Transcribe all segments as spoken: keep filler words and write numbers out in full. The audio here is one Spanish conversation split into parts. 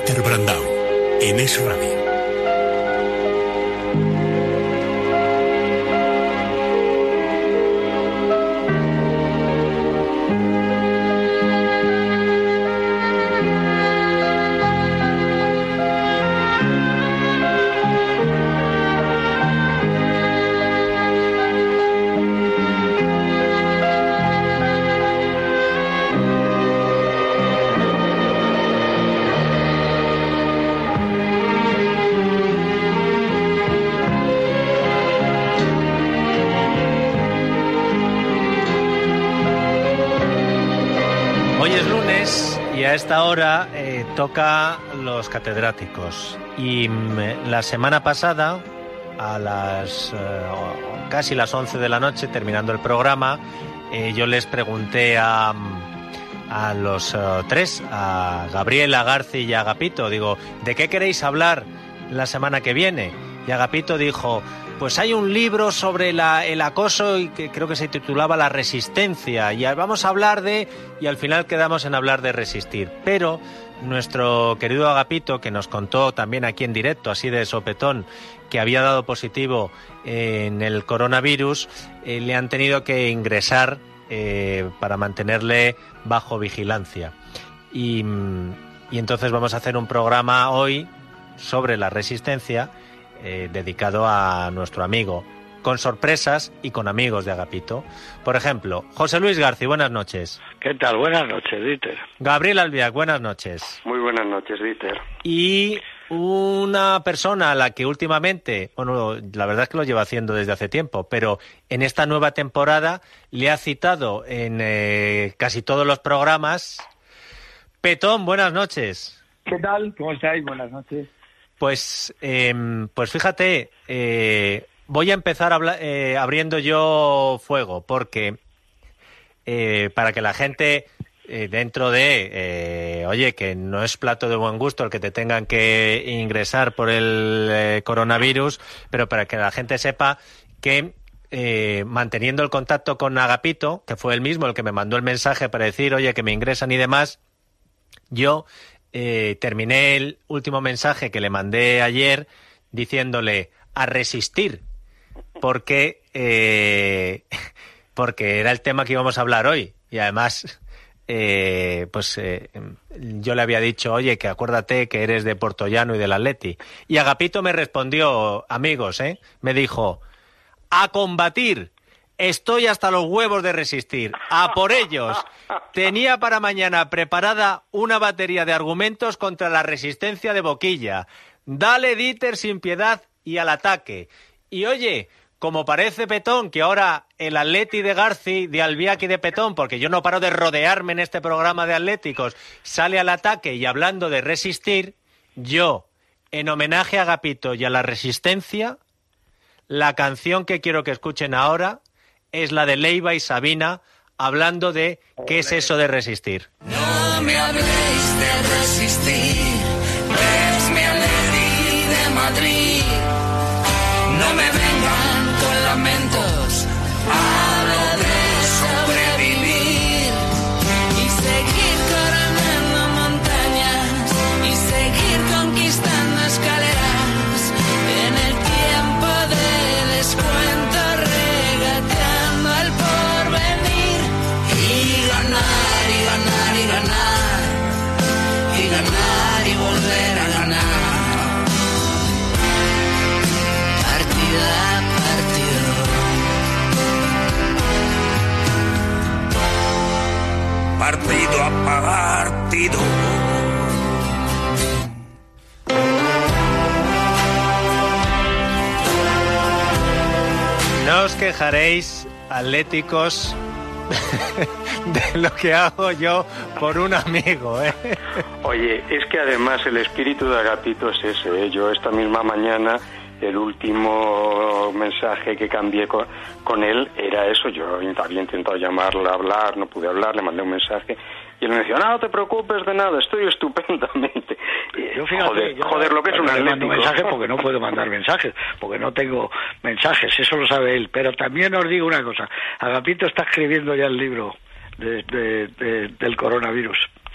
Dieter Brandau, en Es Radio. A esta hora eh, toca los catedráticos y mm, la semana pasada a las eh, casi las once de la noche, terminando el programa, eh, yo les pregunté a, a los uh, tres, a Gabriel, a Garci y a Agapito, digo, ¿de qué queréis hablar la semana que viene? Y Agapito dijo, pues hay un libro sobre la, el acoso y que creo que se titulaba La Resistencia y vamos a hablar de... y al final quedamos en hablar de resistir. Pero nuestro querido Agapito, que nos contó también aquí en directo, así de sopetón, que había dado positivo en el coronavirus, eh, le han tenido que ingresar eh, para mantenerle bajo vigilancia. Y, y entonces vamos a hacer un programa hoy sobre la resistencia, Eh, dedicado a nuestro amigo, con sorpresas y con amigos de Agapito. Por ejemplo, José Luis Garci, buenas noches. ¿Qué tal? Buenas noches, Dieter. Gabriel Albiac, buenas noches. Muy buenas noches, Dieter. Y una persona a la que últimamente, bueno, la verdad es que lo lleva haciendo desde hace tiempo, pero en esta nueva temporada le ha citado en eh, casi todos los programas. Petón, buenas noches. ¿Qué tal? ¿Cómo estáis? Buenas noches. Pues, eh, pues fíjate, eh, voy a empezar habla- eh, abriendo yo fuego, porque eh, para que la gente eh, dentro de, eh, oye, que no es plato de buen gusto el que te tengan que ingresar por el eh, coronavirus, pero para que la gente sepa que eh, manteniendo el contacto con Agapito, que fue él mismo el que me mandó el mensaje para decir, oye, que me ingresan y demás, yo... Eh, terminé el último mensaje que le mandé ayer diciéndole a resistir, porque eh, porque era el tema que íbamos a hablar hoy y además eh, pues eh, yo le había dicho, oye, que acuérdate que eres de Portollano y del Atleti, y Agapito me respondió, amigos, eh, me dijo, a combatir. Estoy hasta los huevos de resistir. ¡A por ellos! Tenía para mañana preparada una batería de argumentos contra la resistencia de Boquilla. Dale, Dieter, sin piedad y al ataque. Y oye, como parece Petón, que ahora el Atleti de Garci, de Albiac y de Petón, porque yo no paro de rodearme en este programa de atléticos, sale al ataque y hablando de resistir, yo, en homenaje a Agapito y a la resistencia, la canción que quiero que escuchen ahora es la de Leiva y Sabina, hablando de qué es eso de resistir. No me habléis de resistir, ves mi Atleti de Madrid. No me vengan con lamentos, hablo de sobrevivir y seguir coronando montañas y seguir conquistando escaleras en el tiempo de descuento. Y ganar y volver a ganar, partido a partido, partido a partido. No os quejaréis, atléticos, de lo que hago yo por un amigo, ¿eh? Oye, es que además el espíritu de Agapito es ese, ¿eh? Yo esta misma mañana, el último mensaje que cambié con, con él era eso. Yo había intentado llamarle, hablar, no pude hablar, le mandé un mensaje y él me decía, no, no te preocupes de nada, estoy estupendamente. Yo fíjate, joder, yo joder, lo que es un atlético. Mando mensajes porque no puedo mandar mensajes, porque no tengo mensajes, eso lo sabe él. Pero también os digo una cosa, Agapito está escribiendo ya el libro de, de, de, del coronavirus.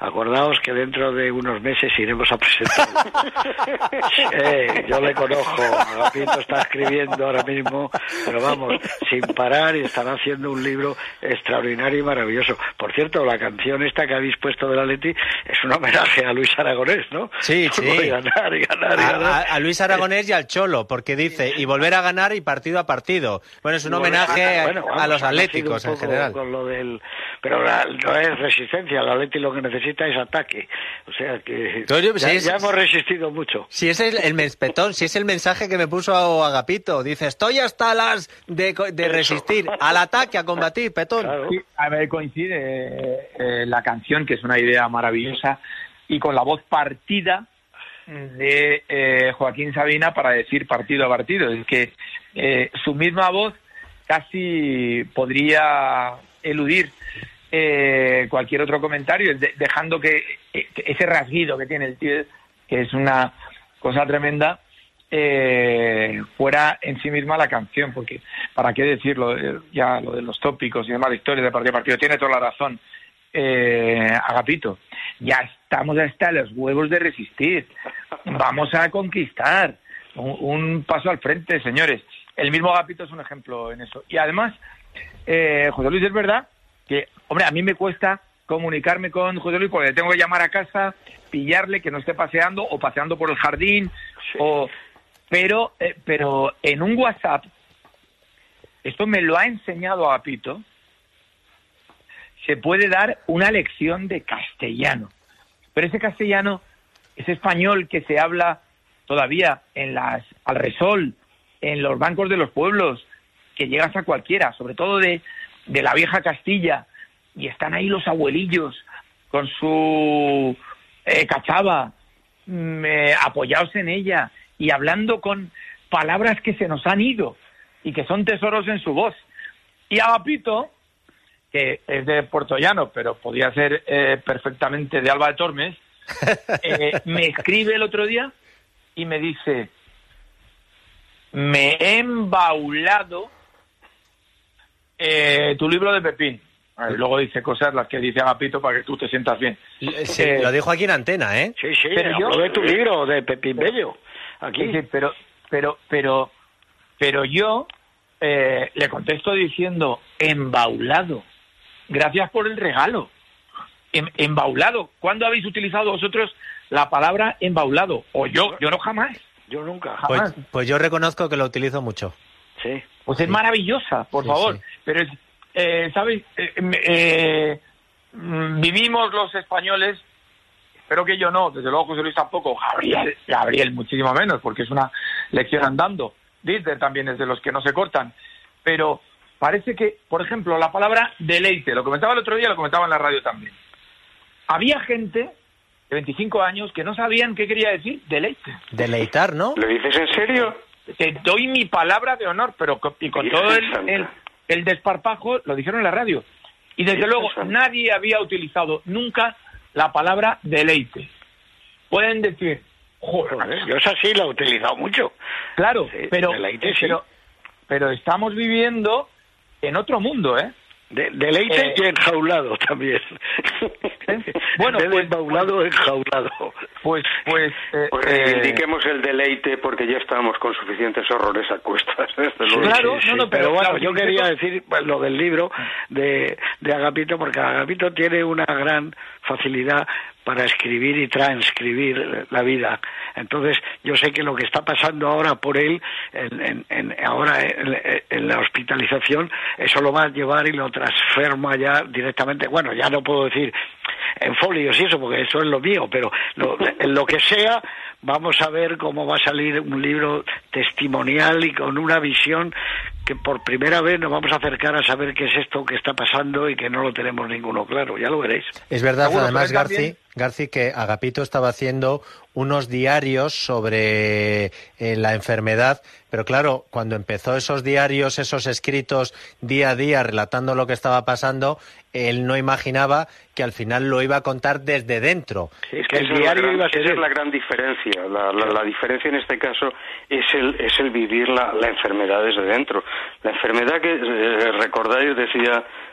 acordaos que dentro de unos meses iremos a presentarlo. eh, yo le conozco, Agapito está escribiendo ahora mismo, pero vamos, sin parar, y estará haciendo un libro extraordinario y maravilloso. Por cierto, la canción esta que habéis puesto de la Leti es un homenaje a Luis Aragonés, ¿no? Sí, sí. Y ganar, y ganar, y ganar. A, a, a Luis Aragonés y al Cholo, porque dice, y volver a ganar y partido a partido. Bueno, es un homenaje a, bueno, vamos, a los atléticos en general. Con lo del, pero la, no es resistencia, la Leti lo que necesita es ataque. O sea que Entonces, ya, si es, ya hemos resistido mucho. Si es el, el menspetón, si es el mensaje que me puso Agapito, dice, estoy hasta las de, de resistir, al ataque, a combatir, petón. Claro. Sí, a ver, coincide eh, la canción, que es una idea maravillosa, y con la voz partida de eh, Joaquín Sabina para decir partido a partido. Es que eh, su misma voz casi podría eludir eh, cualquier otro comentario, de, dejando que, que ese rasguido que tiene el tío, que es una cosa tremenda, eh, fuera en sí misma la canción, porque para qué decirlo, ya lo de los tópicos y demás, la historia de partido a partido, tiene toda la razón eh, Agapito. Ya estamos hasta los huevos de resistir, vamos a conquistar, un, un paso al frente, señores. El mismo Agapito es un ejemplo en eso. Y además, eh, José Luis, es verdad que, hombre, a mí me cuesta comunicarme con José Luis porque le tengo que llamar a casa, pillarle que no esté paseando o paseando por el jardín, sí. o pero eh, pero en un WhatsApp, esto me lo ha enseñado Agapito, se puede dar una lección de castellano. Pero ese castellano, ese español que se habla todavía en las al resol, en los bancos de los pueblos, que llegas a cualquiera, sobre todo de, de la vieja Castilla, y están ahí los abuelillos con su eh, cachava, eh, apoyados en ella y hablando con palabras que se nos han ido y que son tesoros en su voz. Y Agapito, que es de Puerto Llano, pero podía ser eh, perfectamente de Alba de Tormes, eh, me escribe el otro día y me dice: me he embaulado eh, tu libro de Pepín. Y luego dice cosas las que dice Agapito para que tú te sientas bien. Sí, eh, lo dijo aquí en antena, ¿eh? Sí, sí, pero yo, yo de tu libro de Pepín Bello. Aquí. Sí, sí, pero, pero, pero, pero yo eh, le contesto diciendo embaulado. Gracias por el regalo. Em, embaulado. ¿Cuándo habéis utilizado vosotros la palabra embaulado? O yo, yo no jamás. Yo nunca. Pues, pues yo reconozco que lo utilizo mucho. Sí. Pues es sí. maravillosa, por sí, favor. Sí. Pero, es, eh, ¿sabéis? Eh, eh, vivimos los españoles, espero que yo no, desde luego José Luis tampoco, Gabriel, Gabriel muchísimo menos, porque es una lección andando. Dieter también es de los que no se cortan. Pero parece que, por ejemplo, la palabra deleite, lo comentaba el otro día, lo comentaba en la radio también. Había gente de veinticinco años que no sabían qué quería decir deleite. Deleitar, ¿no? ¿Lo dices en serio? Te doy mi palabra de honor, pero con, y con todo el, el, el desparpajo lo dijeron en la radio. Y desde luego nadie había utilizado nunca la palabra deleite. Pueden decir, joder, yo esa sí la he utilizado mucho. Claro, sí, pero, deleite, sí. pero, pero estamos viviendo en otro mundo, ¿eh? De, deleite eh, y enjaulado también. ¿eh? Bueno, en vez pues, de enjaulado, pues, enjaulado. Pues, pues, eh, pues reivindiquemos eh, el deleite porque ya estamos con suficientes horrores a cuestas. Desde luego. Claro, sí, no, sí, no, pero, pero bueno, claro, yo quería decir pues, lo del libro de, de Agapito, porque Agapito tiene una gran facilidad para escribir y transcribir la vida. Entonces, yo sé que lo que está pasando ahora por él, en, en, en, ahora en, en la hospitalización, eso lo va a llevar y lo transforma ya directamente. Bueno, ya no puedo decir en folios y eso, porque eso es lo mío, pero lo, en lo que sea, vamos a ver cómo va a salir un libro testimonial y con una visión que por primera vez nos vamos a acercar a saber qué es esto que está pasando y que no lo tenemos ninguno claro, ya lo veréis. Es verdad, Seguro, además, Garci, también... Garci, que Agapito estaba haciendo unos diarios sobre eh, la enfermedad, pero claro, cuando empezó esos diarios, esos escritos día a día relatando lo que estaba pasando, él no imaginaba que al final lo iba a contar desde dentro. Sí, es que el esa diario gran, iba a ser... Esa es la gran diferencia. La, la, la diferencia en este caso es el, es el vivir la, la enfermedad desde dentro. La enfermedad que, eh, recordáis, decía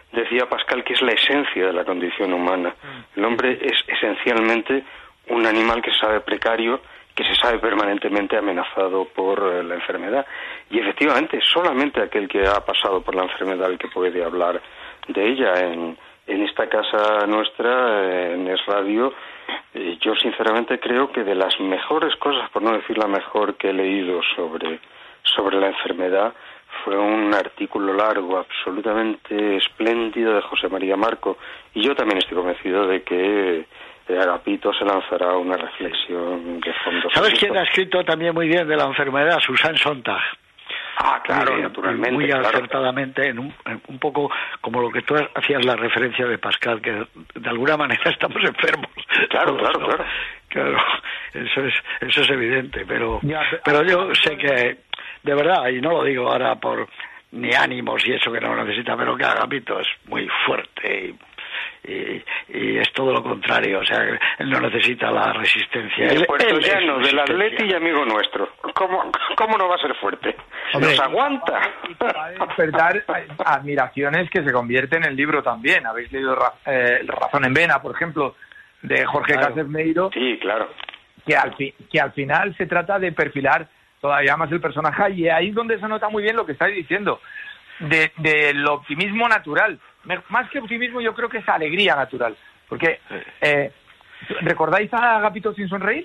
decía Pascal que es la esencia de la condición humana. El hombre es esencialmente un animal que se sabe precario, que se sabe permanentemente amenazado por eh, la enfermedad. Y efectivamente, solamente aquel que ha pasado por la enfermedad el que puede hablar de ella. En, en esta casa nuestra, eh, en Es Radio, eh, yo sinceramente creo que de las mejores cosas, por no decir la mejor que he leído sobre, sobre la enfermedad, fue un artículo largo, absolutamente espléndido de José María Marco. Y yo también estoy convencido de que Agapito se lanzará una reflexión de fondo. ¿Sabes quién ha escrito también muy bien de la enfermedad? Susan Sontag. Ah, claro, muy, naturalmente. Muy claro. acertadamente, en un, en un poco como lo que tú hacías la referencia de Pascal, que de alguna manera estamos enfermos. Claro, todos, claro, ¿no? claro. Claro, eso es, eso es evidente, pero, Ya, pero yo sé que, de verdad, y no lo digo ahora por ni ánimos y eso que no necesita, pero que Agapito es muy fuerte y, y, y es todo lo contrario, o sea, él no necesita la resistencia. El Él, puertollano él es del resistencia. Atleti y amigo nuestro. ¿Cómo, cómo no va a ser fuerte? Hombre. Nos aguanta. Va a despertar admiraciones que se convierten en libro también. Habéis leído eh, Razón en Vena, por ejemplo, de Jorge Claro. Cáceres Meiro, Sí, claro. que al, fi- que al final se trata de perfilar todavía más el personaje, y ahí es donde se nota muy bien lo que estáis diciendo, de, del optimismo natural. Me- más que optimismo, yo creo que es alegría natural. Porque, eh, ¿recordáis a Agapito sin sonreír?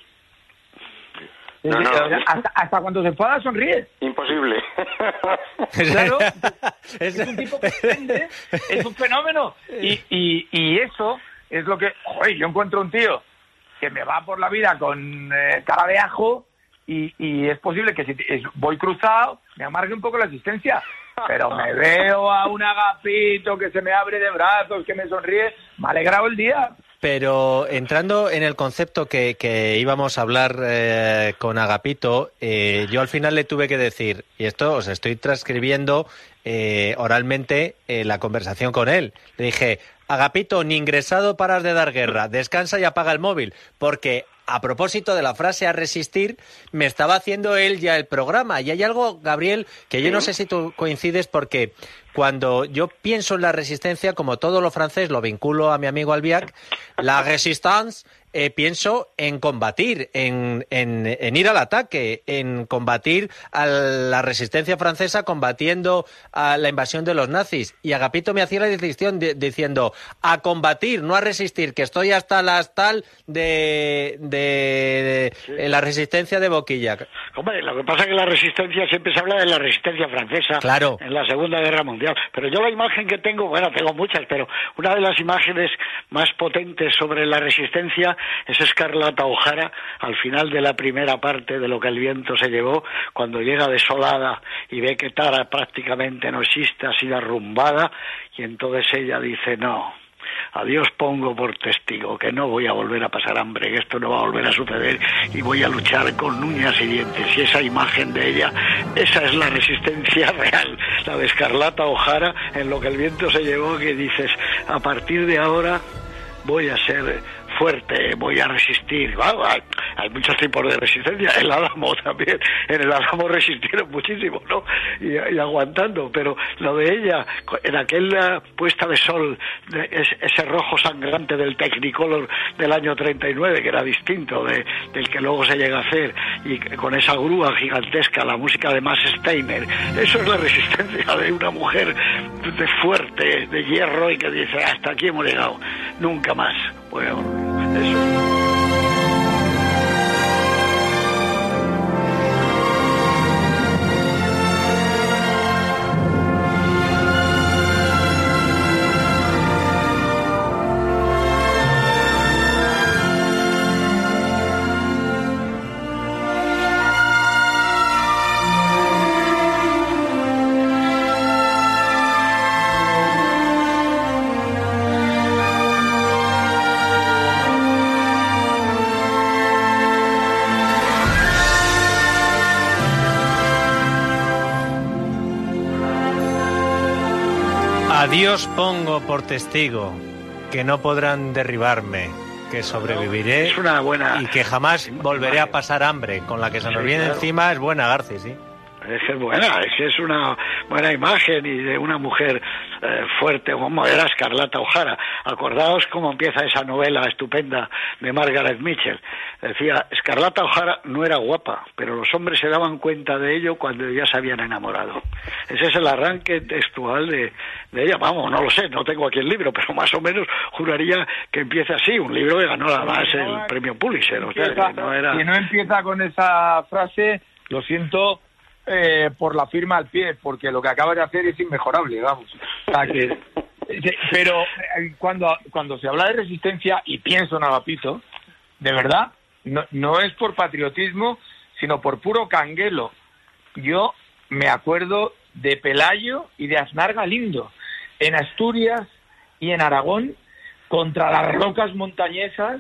No, no. Hasta, hasta cuando se enfada sonríe. Imposible. Claro, es un tipo que vende, es un fenómeno. Y, y, y eso es lo que... Joder, yo encuentro un tío que me va por la vida con eh, cara de ajo y, y es posible que si es- voy cruzado me amargue un poco la existencia. Pero me veo a un Agapito que se me abre de brazos, que me sonríe, me ha alegrado el día. Pero entrando en el concepto que, que íbamos a hablar eh, con Agapito, eh, yo al final le tuve que decir, y esto os estoy transcribiendo eh, oralmente eh, la conversación con él. Le dije, Agapito, ni ingresado paras de dar guerra, descansa y apaga el móvil, porque a propósito de la frase a resistir, me estaba haciendo él ya el programa. Y hay algo, Gabriel, que yo no sé si tú coincides, porque cuando yo pienso en la resistencia, como todo lo francés, lo vinculo a mi amigo Albiac, la resistance, eh, pienso en combatir, en, en, en ir al ataque, en combatir a la resistencia francesa combatiendo a la invasión de los nazis. Y Agapito me hacía la distinción de- diciendo, a combatir, no a resistir, que estoy hasta las tal de, de, de la resistencia de Boquilla. Hombre, lo que pasa es que la resistencia siempre se habla de la resistencia francesa Claro. en la Segunda Guerra Mundial. Pero yo la imagen que tengo, bueno, tengo muchas, pero una de las imágenes más potentes sobre la resistencia es Escarlata O'Hara al final de la primera parte de Lo que el viento se llevó, cuando llega desolada y ve que Tara prácticamente no existe, ha sido arrumbada, y entonces ella dice, no, a Dios pongo por testigo que no voy a volver a pasar hambre, que esto no va a volver a suceder y voy a luchar con uñas y dientes. Y esa imagen de ella, esa es la resistencia real, la de Escarlata O'Hara en Lo que el viento se llevó, que dices, a partir de ahora voy a ser fuerte, voy a resistir. Bueno, hay, hay muchos tipos de resistencia, el Álamo también, en el Álamo resistieron muchísimo, ¿no? Y, y aguantando, pero lo de ella, en aquella puesta de sol, de ese, ese rojo sangrante del Technicolor del año treinta y nueve, que era distinto de, del que luego se llega a hacer, y con esa grúa gigantesca, la música de Max Steiner, eso es la resistencia de una mujer de fuerte, de hierro, y que dice, hasta aquí hemos llegado, nunca más. Bueno, eso. A Dios pongo por testigo que no podrán derribarme, que sobreviviré Es una buena... y que jamás volveré a pasar hambre. Con la que se nos Sí, viene claro. encima es buena, Garci, sí. Es que es buena, es que es una buena imagen y de una mujer eh, fuerte como era Escarlata O'Hara. Acordaos cómo empieza esa novela estupenda de Margaret Mitchell. Decía, Escarlata O'Hara no era guapa, pero los hombres se daban cuenta de ello cuando ya se habían enamorado. Ese es el arranque textual de, de ella. Vamos, no lo sé, no tengo aquí el libro, pero más o menos juraría que empieza así, un libro que ganó además el premio Pulitzer. O sea, que no era... Si no empieza con esa frase, lo siento eh, por la firma al pie, porque lo que acabas de hacer es inmejorable, vamos. O sea que, pero eh, cuando, cuando se habla de resistencia, y pienso en Agapito, de verdad, no, no es por patriotismo, sino por puro canguelo. Yo me acuerdo de Pelayo y de Aznar Galindo en Asturias y en Aragón contra las rocas montañesas,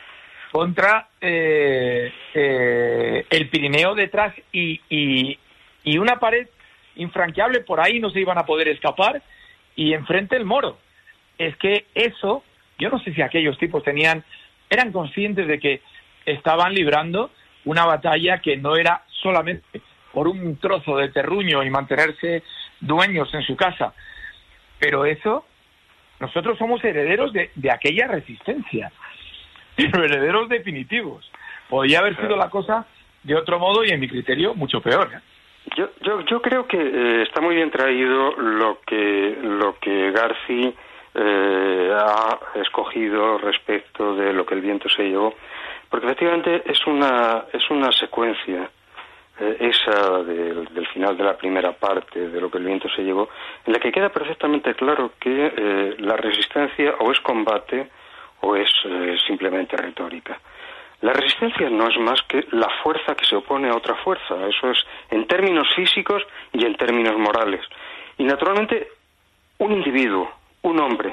contra eh, eh, el Pirineo detrás y, y, y una pared infranqueable, por ahí no se iban a poder escapar, y enfrente el Moro. Es que eso, yo no sé si aquellos tipos tenían, eran conscientes de que estaban librando una batalla que no era solamente por un trozo de terruño y mantenerse dueños en su casa, pero eso, nosotros somos herederos de, de aquella resistencia, pero herederos definitivos. Podría haber sido la cosa de otro modo y, en mi criterio, mucho peor, ¿eh? Yo, yo, yo creo que eh, está muy bien traído lo que lo que Garci eh, ha escogido respecto de lo que el viento se llevó, porque efectivamente es una es una secuencia eh, esa del, del final de la primera parte de lo que el viento se llevó, en la que queda perfectamente claro que eh, la resistencia o es combate o es eh, simplemente retórica. La resistencia no es más que la fuerza que se opone a otra fuerza, eso es en términos físicos y en términos morales. Y naturalmente un individuo, un hombre,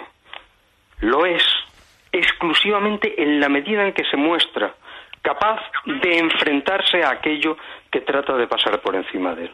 lo es exclusivamente en la medida en que se muestra capaz de enfrentarse a aquello que trata de pasar por encima de él.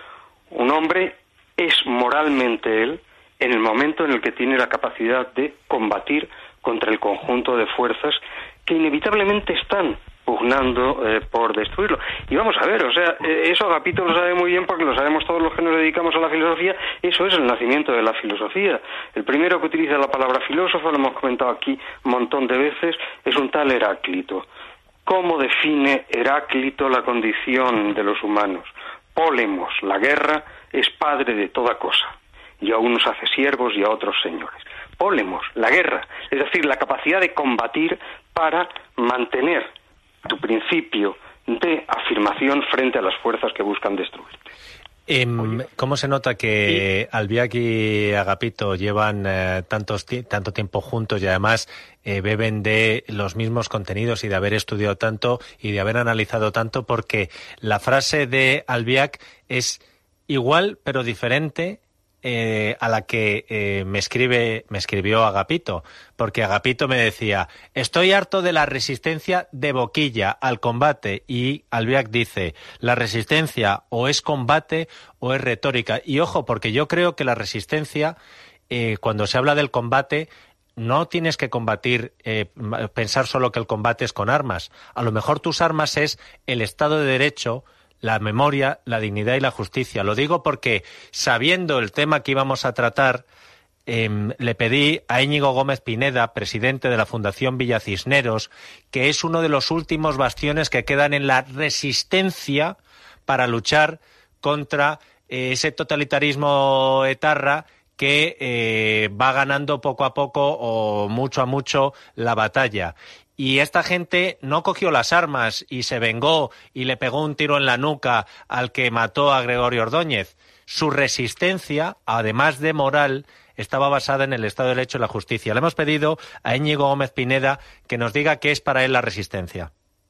Un hombre es moralmente él en el momento en el que tiene la capacidad de combatir contra el conjunto de fuerzas que inevitablemente están pugnando eh, por destruirlo. Y vamos a ver, o sea, eh, eso Agapito lo sabe muy bien porque lo sabemos todos los que nos dedicamos a la filosofía, eso es el nacimiento de la filosofía. El primero que utiliza la palabra filósofo, lo hemos comentado aquí un montón de veces, es un tal Heráclito. ¿Cómo define Heráclito la condición de los humanos? Pólemos, la guerra, es padre de toda cosa, y a unos hace siervos y a otros señores. Pólemos, la guerra, es decir, la capacidad de combatir para mantener tu principio de afirmación frente a las fuerzas que buscan destruirte. Eh, ¿Cómo se nota que ¿Sí? Albiac y Agapito llevan eh, tantos tanto tiempo juntos y además eh, beben de los mismos contenidos y de haber estudiado tanto y de haber analizado tanto? Porque la frase de Albiac es igual pero diferente Eh, a la que eh, me escribe me escribió Agapito, porque Agapito me decía, estoy harto de la resistencia de boquilla al combate, y Albiac dice, la resistencia o es combate o es retórica. Y ojo, porque yo creo que la resistencia, eh, cuando se habla del combate, no tienes que combatir, eh, pensar solo que el combate es con armas. A lo mejor tus armas es el Estado de Derecho, la memoria, la dignidad y la justicia. Lo digo porque, sabiendo el tema que íbamos a tratar, eh, le pedí a Íñigo Gómez Pineda, presidente de la Fundación Villa Cisneros, que es uno de los últimos bastiones que quedan en la resistencia para luchar contra eh, ese totalitarismo etarra que eh, va ganando poco a poco o mucho a mucho la batalla. Y esta gente no cogió las armas y se vengó y le pegó un tiro en la nuca al que mató a Gregorio Ordóñez. Su resistencia, además de moral, estaba basada en el Estado de Derecho y la justicia. Le hemos pedido a Íñigo Gómez Pineda que nos diga qué es para él la resistencia.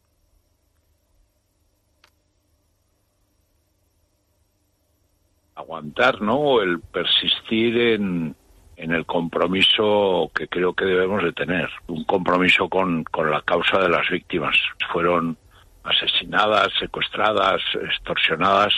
Aguantar, ¿no? El persistir en... en el compromiso que creo que debemos de tener, un compromiso con, con la causa de las víctimas. Fueron asesinadas, secuestradas, extorsionadas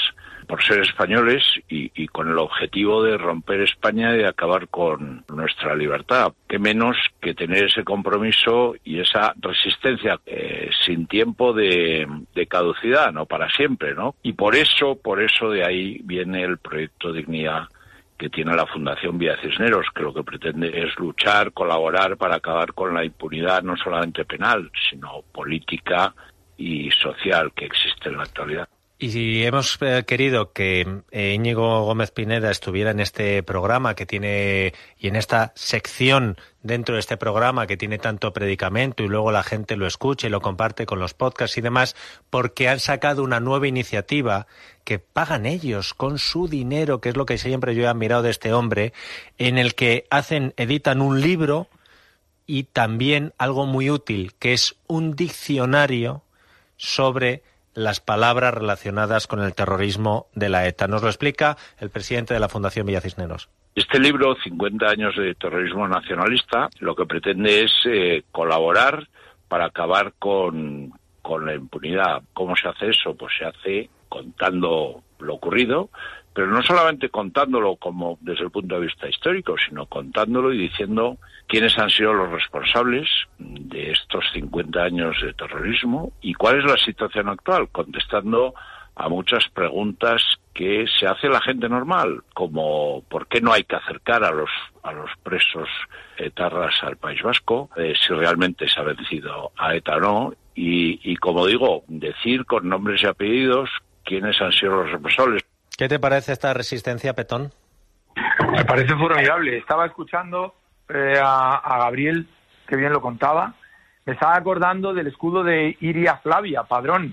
por ser españoles y, y con el objetivo de romper España y de acabar con nuestra libertad. Qué menos que tener ese compromiso y esa resistencia eh, sin tiempo de, de caducidad, no para siempre, ¿no? Y por eso, por eso de ahí viene el proyecto Dignidad que tiene la Fundación Vía Cisneros, que lo que pretende es luchar, colaborar para acabar con la impunidad no solamente penal, sino política y social que existe en la actualidad. Y si hemos eh, querido que eh, Íñigo Gómez Pineda estuviera en este programa que tiene y en esta sección dentro de este programa que tiene tanto predicamento y luego la gente lo escucha y lo comparte con los podcasts y demás, porque han sacado una nueva iniciativa que pagan ellos con su dinero, que es lo que siempre yo he admirado de este hombre, en el que hacen, editan un libro y también algo muy útil, que es un diccionario sobre las palabras relacionadas con el terrorismo de la ETA. Nos lo explica el presidente de la Fundación Vía Cisneros. Este libro, cincuenta años de terrorismo nacionalista, lo que pretende es eh, colaborar para acabar con, con la impunidad. ¿Cómo se hace eso? Pues se hace contando lo ocurrido, pero no solamente contándolo como desde el punto de vista histórico, sino contándolo y diciendo quiénes han sido los responsables de estos cincuenta años de terrorismo y cuál es la situación actual, contestando a muchas preguntas que se hace la gente normal, como por qué no hay que acercar a los a los presos etarras al País Vasco, eh, si realmente se ha vencido a ETA o no, y, y como digo, decir con nombres y apellidos quiénes han sido los responsables. ¿Qué te parece esta resistencia, Petón? Me parece formidable. Estaba escuchando eh, a, a Gabriel, que bien lo contaba. Me estaba acordando del escudo de Iria Flavia, Padrón,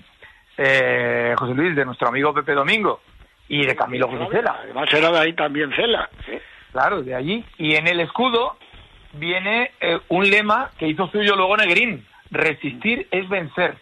eh, José Luis, de nuestro amigo Pepe Domingo, y de Camilo José Cela. Además era de ahí también Cela. ¿Sí? Claro, de allí. Y en el escudo viene eh, un lema que hizo suyo luego Negrín: resistir es vencer.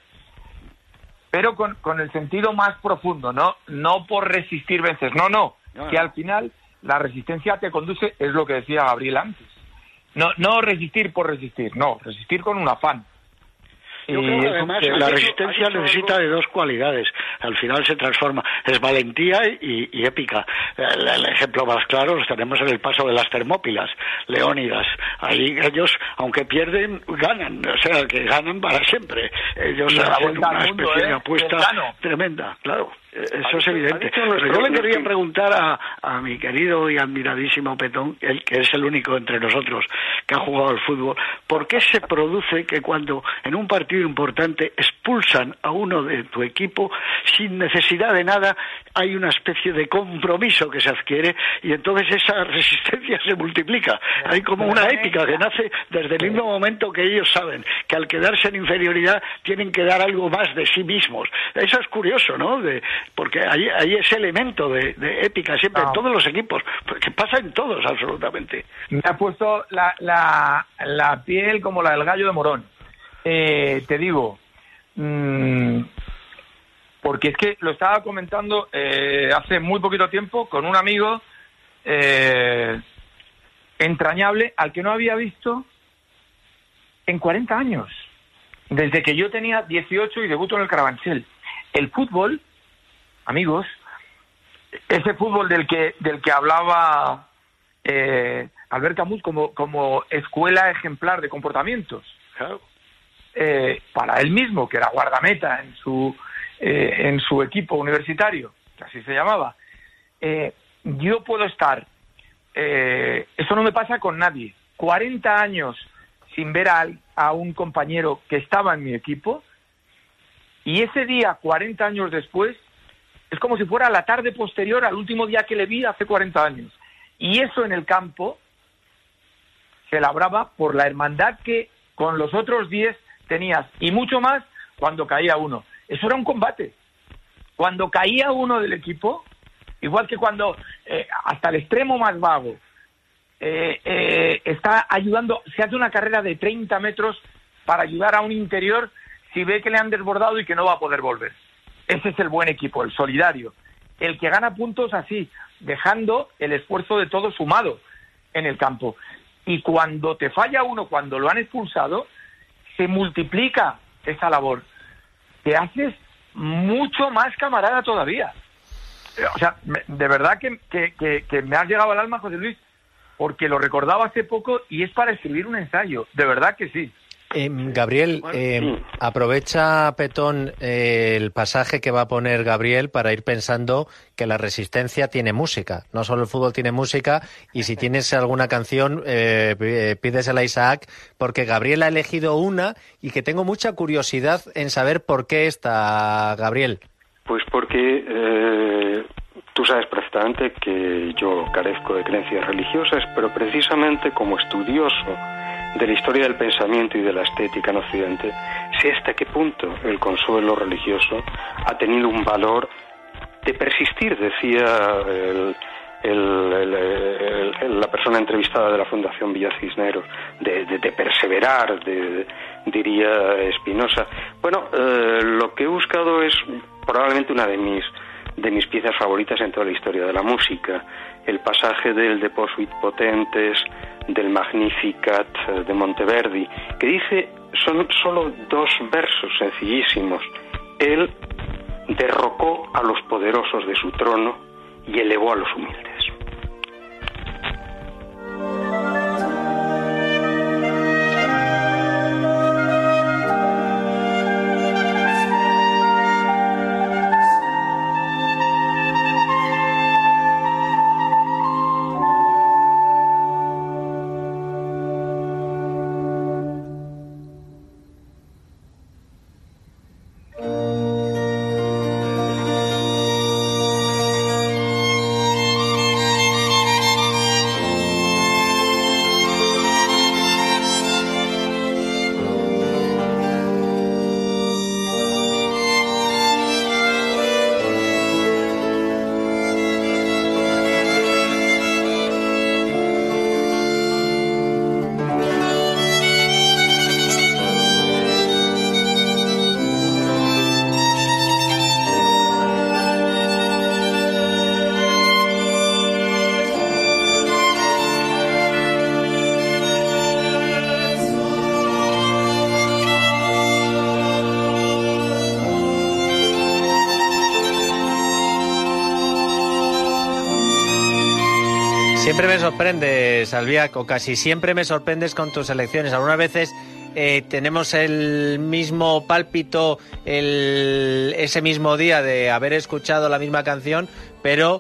Pero con, con el sentido más profundo, ¿no? No por resistir vences, no, no, no, que no. Al final la resistencia te conduce, es lo que decía Gabriel antes. No, no resistir por resistir, no, resistir con un afán. Yo creo que además la resistencia necesita de dos cualidades. Al final se transforma. Es valentía y, y épica. El, el ejemplo más claro lo tenemos en el paso de las Termópilas, Leónidas. Ahí ellos, aunque pierden, ganan. O sea, que ganan para siempre. Ellos hacen una mundo, especie ¿eh? de apuesta tremenda, claro. Eso es evidente. Pero yo le quería preguntar a, a mi querido y admiradísimo Petón, el que es el único entre nosotros que ha jugado al fútbol, ¿por qué se produce que cuando en un partido importante expulsan a uno de tu equipo sin necesidad de nada, hay una especie de compromiso que se adquiere y entonces esa resistencia se multiplica? Hay como una épica que nace desde el mismo momento que ellos saben que al quedarse en inferioridad tienen que dar algo más de sí mismos. Eso es curioso, ¿no? De, porque hay, hay ese elemento de, de épica siempre no. en todos los equipos, que pasa en todos absolutamente. Me ha puesto la, la, la piel como la del gallo de Morón. Eh, te digo, mmm, porque es que lo estaba comentando eh, hace muy poquito tiempo con un amigo eh, entrañable al que no había visto en cuarenta años, desde que yo tenía dieciocho y debuto en el Carabanchel. El fútbol, amigos, ese fútbol del que del que hablaba eh, Albert Camus como, como escuela ejemplar de comportamientos, claro. eh, para él mismo, que era guardameta en su eh, en su equipo universitario, que así se llamaba, eh, yo puedo estar, eh, eso no me pasa con nadie, cuarenta años sin ver a, a un compañero que estaba en mi equipo, y ese día, cuarenta años después, es como si fuera la tarde posterior al último día que le vi hace cuarenta años. Y eso en el campo se labraba por la hermandad que con los otros diez tenías, y mucho más cuando caía uno. Eso era un combate. Cuando caía uno del equipo, igual que cuando eh, hasta el extremo más vago eh, eh, está ayudando, se hace una carrera de treinta metros para ayudar a un interior si ve que le han desbordado y que no va a poder volver. Ese es el buen equipo, el solidario, el que gana puntos así, dejando el esfuerzo de todos sumado en el campo. Y cuando te falla uno, cuando lo han expulsado, se multiplica esa labor. Te haces mucho más camarada todavía. o sea, de verdad que, que, que, que me has llegado al alma, José Luis, porque lo recordaba hace poco y es para escribir un ensayo, de verdad que sí. Eh, Gabriel, eh, aprovecha, Petón, eh, el pasaje que va a poner Gabriel para ir pensando que la Resistencia tiene música. No solo el fútbol tiene música, y si tienes alguna canción, eh, pídesela a Isaac, porque Gabriel ha elegido una y que tengo mucha curiosidad en saber por qué esta, Gabriel. Pues porque eh, tú sabes perfectamente que yo carezco de creencias religiosas, pero precisamente como estudioso de la historia del pensamiento y de la estética en Occidente, sé hasta qué punto el consuelo religioso ha tenido un valor de persistir, decía el, el, el, el, el, la persona entrevistada de la Fundación Villa Cisneros, de, de, de perseverar, de, de, diría Spinoza. Bueno, eh, lo que he buscado es probablemente una de mis de mis piezas favoritas en toda la historia de la música, el pasaje del De Posuit Potentes, del Magnificat de Monteverdi, que dice, son solo dos versos sencillísimos: él derrocó a los poderosos de su trono y elevó a los humildes. Siempre me sorprendes, Albiac, o casi siempre me sorprendes con tus elecciones. Algunas veces eh, tenemos el mismo pálpito el, ese mismo día de haber escuchado la misma canción, pero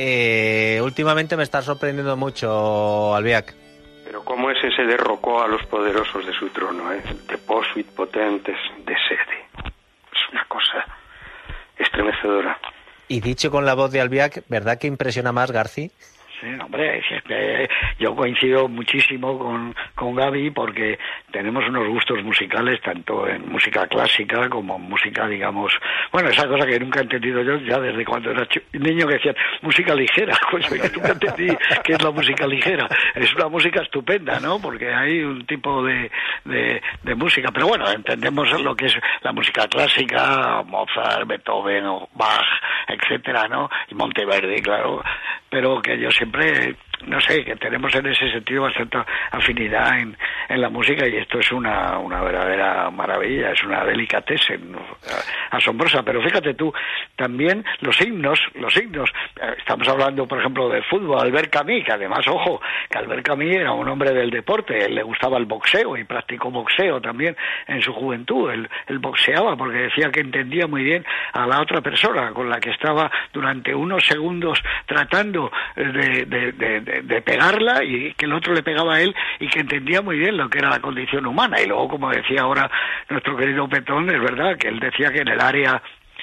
eh, últimamente me está sorprendiendo mucho, Albiac. Pero ¿cómo es ese derrocó a los poderosos de su trono? ¿eh? De Posuit Potentes de sede. Es una cosa estremecedora. Y dicho con la voz de Albiac, ¿verdad que impresiona más, Garci? Sí, hombre, es que yo coincido muchísimo con, con Gaby, porque tenemos unos gustos musicales tanto en música clásica como en música, digamos, bueno, esa cosa que nunca he entendido yo ya desde cuando era niño, que decían música ligera, pues yo nunca entendí qué es la música ligera. Es una música estupenda, ¿no? Porque hay un tipo de, de, de música, pero bueno, entendemos lo que es la música clásica, Mozart, Beethoven, Bach, etcétera, ¿no? Y Monteverdi, claro, pero que yo siempre, no sé, que tenemos en ese sentido bastante afinidad en, en la música, y esto es una, una verdadera maravilla, es una delicatessen asombrosa. Pero fíjate tú, también los himnos, los himnos, estamos hablando por ejemplo del fútbol, Albert Camus, que además, ojo, que Albert Camus era un hombre del deporte, él le gustaba el boxeo y practicó boxeo también en su juventud, él, él boxeaba porque decía que entendía muy bien a la otra persona con la que estaba durante unos segundos tratando de, de, de, de, de pegarla, y que el otro le pegaba a él, y que entendía muy bien lo que era la condición humana. Y luego, como decía ahora nuestro querido Petón, es verdad que él decía que en el área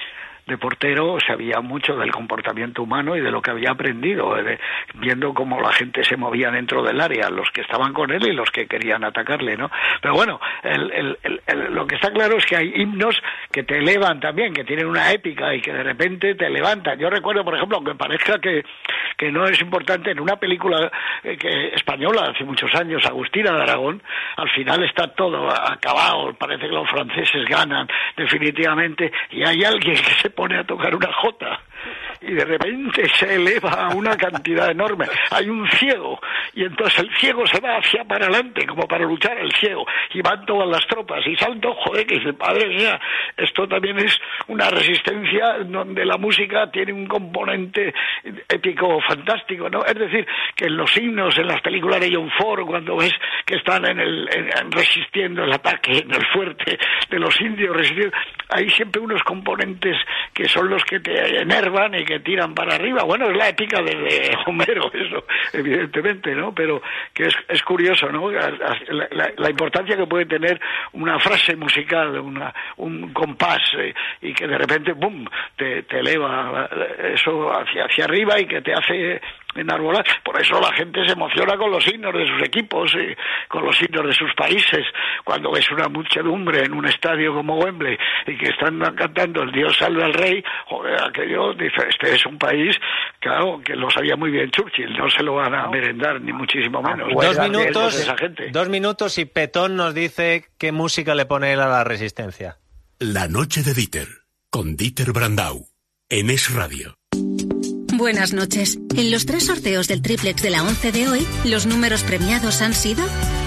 de portero sabía mucho del comportamiento humano y de lo que había aprendido, de, viendo cómo la gente se movía dentro del área, los que estaban con él y los que querían atacarle, ¿no? Pero bueno, el, el, el, el, lo que está claro es que hay himnos que te elevan también, que tienen una épica y que de repente te levantan. Yo recuerdo, por ejemplo, aunque parezca que, que no es importante, en una película eh, que, española hace muchos años, Agustina de Aragón, al final está todo acabado, parece que los franceses ganan definitivamente, y hay alguien que se pone a tocar una jota y de repente se eleva a una cantidad enorme. Hay un ciego, y entonces el ciego se va hacia para adelante, como para luchar el ciego, y van todas las tropas, y salto, joder, que dice, madre mía, esto también es una resistencia donde la música tiene un componente épico fantástico, ¿no? Es decir, que en los himnos, en las películas de John Ford, cuando ves que están en el, en, en resistiendo el ataque en el fuerte de los indios, resistiendo, hay siempre unos componentes que son los que te enervan y que tiran para arriba. Bueno, es la épica de Homero, eso, evidentemente, ¿no? Pero que es, es curioso, ¿no? La, la, la importancia que puede tener una frase musical, una, un compás, eh, y que de repente, ¡bum!, te, te eleva eso hacia, hacia arriba y que te hace enarbolar. Por eso la gente se emociona con los himnos de sus equipos, y con los himnos de sus países. Cuando ves una muchedumbre en un estadio como Wembley y que están cantando el Dios salve al rey, joder, aquello, dice, este es un país, claro, que lo sabía muy bien Churchill, no se lo van a merendar, ni muchísimo menos. Dos minutos, esa gente. dos minutos y Petón nos dice qué música le pone él a la resistencia. La noche de Dieter, con Dieter Brandau, en Es Radio. Buenas noches. En los tres sorteos del triplex de la once de hoy, ¿los números premiados han sido?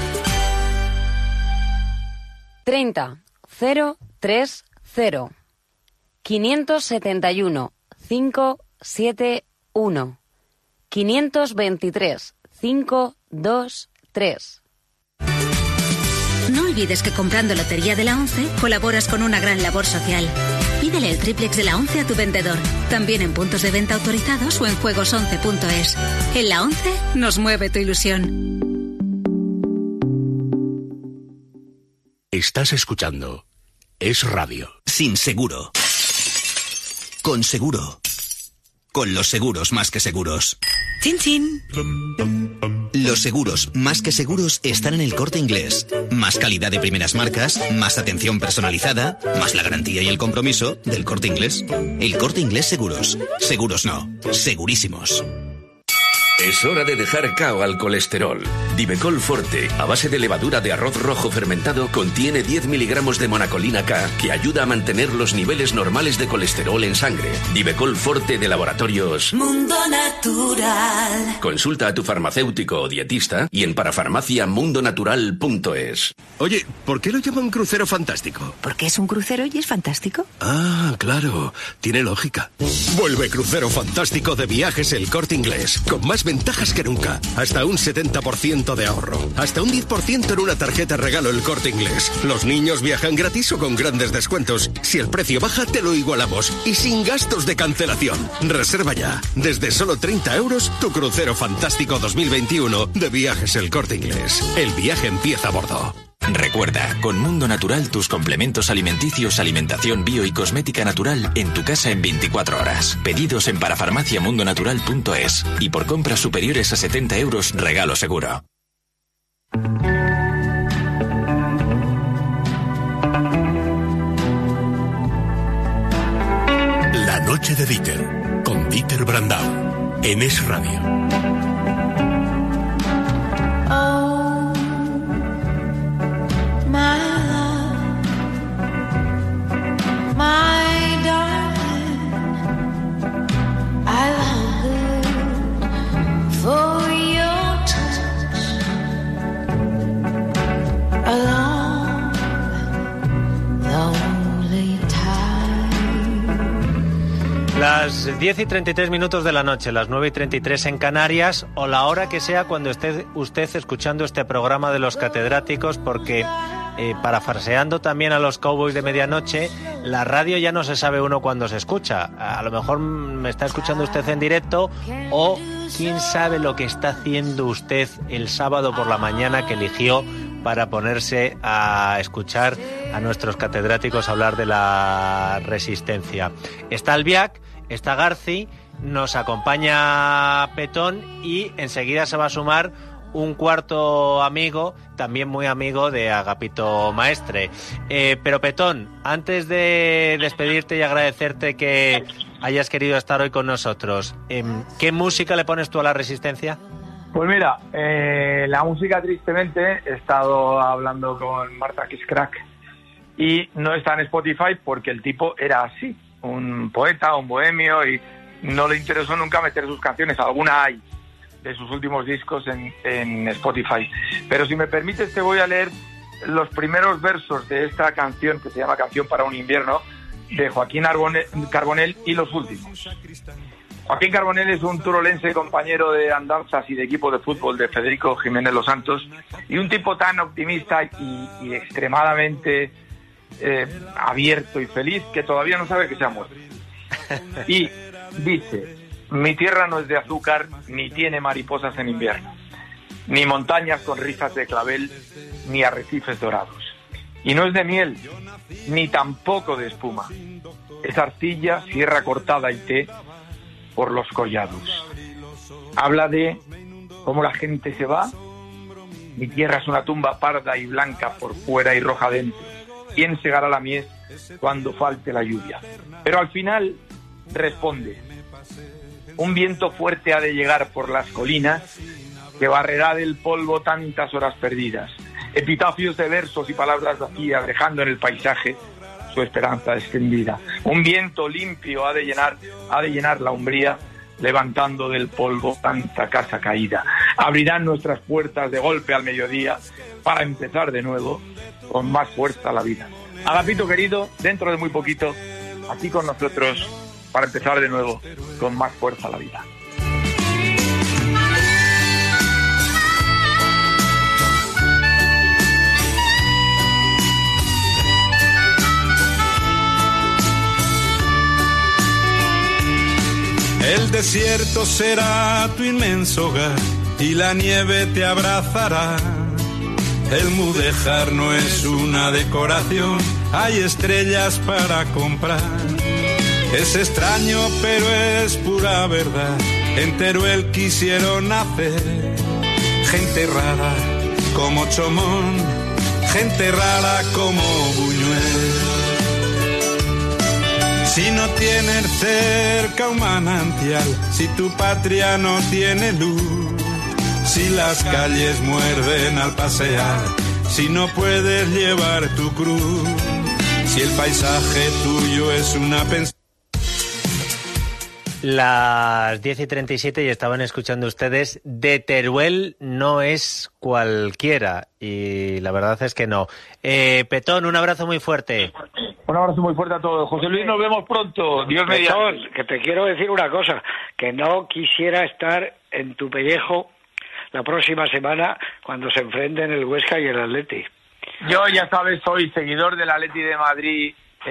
treinta, cero, tres, cero. quinientos setenta y uno, quinientos setenta y uno. quinientos veintitrés, quinientos veintitrés. No olvides que comprando Lotería de la once colaboras con una gran labor social. Pídele el triplex de la once a tu vendedor, también en puntos de venta autorizados o en juegos once punto es. En la once nos mueve tu ilusión. Estás escuchando Es Radio. Sin seguro. Con seguro. Con los seguros más que seguros. Chin chin. Los seguros más que seguros están en El Corte Inglés. Más calidad de primeras marcas, más atención personalizada, más la garantía y el compromiso del Corte Inglés. El Corte Inglés Seguros. Seguros no, segurísimos. Es hora de dejar cao al colesterol. Divecol Forte, a base de levadura de arroz rojo fermentado, contiene diez miligramos de monacolina K, que ayuda a mantener los niveles normales de colesterol en sangre. Divecol Forte de Laboratorios Mundo Natural. Consulta a tu farmacéutico o dietista y en parafarmacia mundo natural punto es. Oye, ¿por qué lo llaman crucero fantástico? Porque es un crucero y es fantástico. Ah, claro, tiene lógica. Vuelve Crucero Fantástico de Viajes El Corte Inglés, con más ventajas que nunca. Hasta un setenta por ciento de ahorro. Hasta un diez por ciento en una tarjeta regalo El Corte Inglés. Los niños viajan gratis o con grandes descuentos. Si el precio baja, te lo igualamos. Y sin gastos de cancelación. Reserva ya. Desde solo treinta euros, tu crucero fantástico dos mil veintiuno de Viajes El Corte Inglés. El viaje empieza a bordo. Recuerda, con Mundo Natural tus complementos alimenticios, alimentación bio y cosmética natural en tu casa en veinticuatro horas. Pedidos en parafarmacia mundo natural punto es. Y por compras superiores a setenta euros, regalo seguro. La noche de Dieter, con Dieter Brandau, en Es Radio. Las diez y treinta y tres minutos de la noche, las nueve y treinta y tres en Canarias, o la hora que sea cuando esté usted escuchando este programa de los catedráticos, porque eh, parafraseando también a los cowboys de medianoche, la radio ya no se sabe uno cuándo se escucha. A lo mejor me está escuchando usted en directo, o quién sabe lo que está haciendo usted el sábado por la mañana que eligió para ponerse a escuchar a nuestros catedráticos hablar de la resistencia. Está Albiac, está Garci, nos acompaña Petón y enseguida se va a sumar un cuarto amigo, también muy amigo de Agapito Maestre. Eh, pero Petón, antes de despedirte y agradecerte que hayas querido estar hoy con nosotros, eh, ¿qué música le pones tú a la resistencia? Pues mira, eh, la música, tristemente, he estado hablando con Marta Kiscrack y no está en Spotify porque el tipo era así, un poeta, un bohemio, y no le interesó nunca meter sus canciones. Alguna hay de sus últimos discos en, en Spotify. Pero si me permites, te voy a leer los primeros versos de esta canción que se llama Canción para un invierno, de Joaquín Carbonell, y los últimos. Joaquín Carbonell es un turolense, compañero de andanzas y de equipo de fútbol de Federico Jiménez Los Santos, y un tipo tan optimista y, y extremadamente eh, abierto y feliz que todavía no sabe que se ha muerto. Y dice: mi tierra no es de azúcar, ni tiene mariposas en invierno, ni montañas con risas de clavel, ni arrecifes dorados. Y no es de miel, ni tampoco de espuma. Es arcilla, sierra cortada y té por los collados. Habla de cómo la gente se va. Mi tierra es una tumba parda y blanca por fuera y roja dentro. ¿Quién segará la mies cuando falte la lluvia? Pero al final responde: un viento fuerte ha de llegar por las colinas que barrerá del polvo tantas horas perdidas. Epitafios de versos y palabras vacías dejando en el paisaje su esperanza extendida. Un viento limpio ha de llenar, ha de llenar la umbría, levantando del polvo tanta casa caída. Abrirán nuestras puertas de golpe al mediodía para empezar de nuevo con más fuerza la vida. Agapito querido, dentro de muy poquito, aquí con nosotros para empezar de nuevo con más fuerza la vida. El desierto será tu inmenso hogar y la nieve te abrazará. El mudéjar no es una decoración, hay estrellas para comprar. Es extraño pero es pura verdad, en Teruel quisieron nacer gente rara como Chomón, gente rara como Buñuel. Si no tienes cerca un manantial, si tu patria no tiene luz, si las calles muerden al pasear, si no puedes llevar tu cruz, si el paisaje tuyo es una pensión. Las diez y treinta y siete y estaban escuchando ustedes de Teruel no es cualquiera, y la verdad es que no. Eh, Petón, un abrazo muy fuerte. Un abrazo muy fuerte a todos. José Luis, nos vemos pronto. Dios mediante. Que te quiero decir una cosa, que no quisiera estar en tu pellejo la próxima semana cuando se enfrenten el Huesca y el Atleti. Yo, ya sabes, soy seguidor del Atleti de Madrid.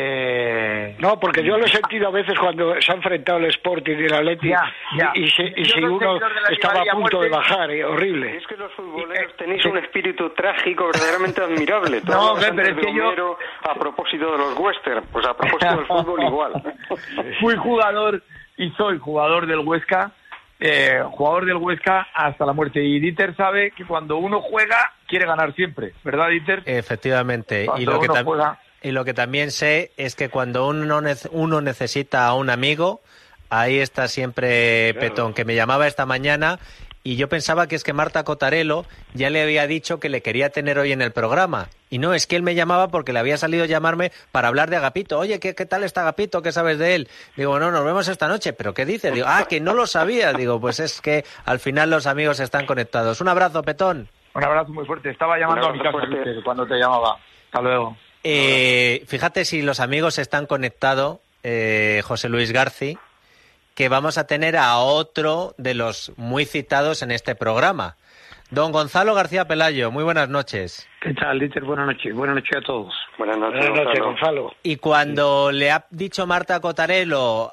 Eh... No, porque yo lo he sentido a veces cuando se ha enfrentado el Sporting y el Atleti, ya, ya. y, y, si, y si uno estaba a punto de bajar, eh, horrible. Es que los futboleros tenéis un espíritu trágico verdaderamente admirable. No, okay, pero es que yo... A propósito de los western, pues a propósito del fútbol igual. Fui jugador y soy jugador del Huesca, eh, jugador del Huesca hasta la muerte. Y Dieter sabe que cuando uno juega, quiere ganar siempre, ¿verdad, Dieter? Efectivamente. Cuando y lo que uno juega... Y lo que también sé es que cuando uno, uno necesita a un amigo, ahí está siempre claro. Petón, que me llamaba esta mañana y yo pensaba que es que Marta Cotarello ya le había dicho que le quería tener hoy en el programa. Y no, es que él me llamaba porque le había salido llamarme para hablar de Agapito. Oye, ¿qué, qué tal está Agapito? ¿Qué sabes de él? Digo, no, nos vemos esta noche. ¿Pero qué dices? Digo, ah, que no lo sabía. Digo, pues es que al final los amigos están conectados. Un abrazo, Petón. Un abrazo muy fuerte. Estaba llamando a mi casa cuando te llamaba. Hasta luego. Eh, fíjate si los amigos están conectados, eh, José Luis Garci, que vamos a tener a otro de los muy citados en este programa. Don Gonzalo García Pelayo, muy buenas noches. ¿Qué tal, Dieter? Buenas noches. Buenas noches a todos. Buenas noches, Buenas noches Gonzalo. Gonzalo. Y cuando sí. le ha dicho Marta Cotarello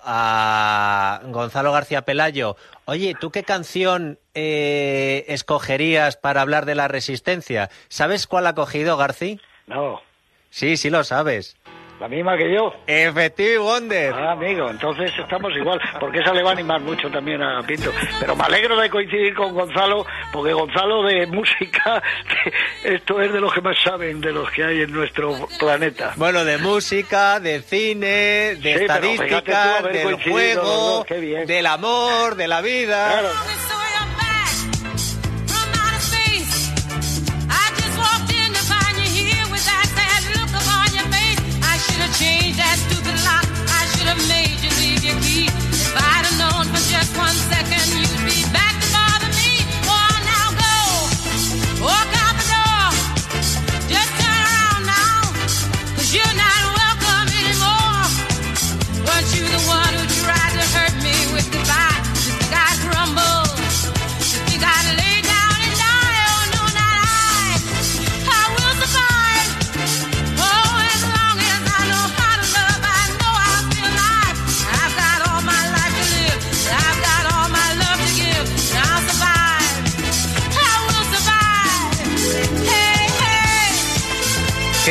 a Gonzalo García Pelayo, oye, ¿tú qué canción eh, escogerías para hablar de la resistencia? ¿Sabes cuál ha cogido, Garci? No. Sí, sí lo sabes. ¿La misma que yo? Stevie Wonder. Ah, amigo, entonces estamos igual, porque esa le va a animar mucho también a Pinto. Pero me alegro de coincidir con Gonzalo, porque Gonzalo de música, esto es de los que más saben de los que hay en nuestro planeta. Bueno, de música, de cine, de sí, estadística, del juego, del amor, de la vida. Claro. Change that stupid lock. I should have made you leave your key. If I'd have known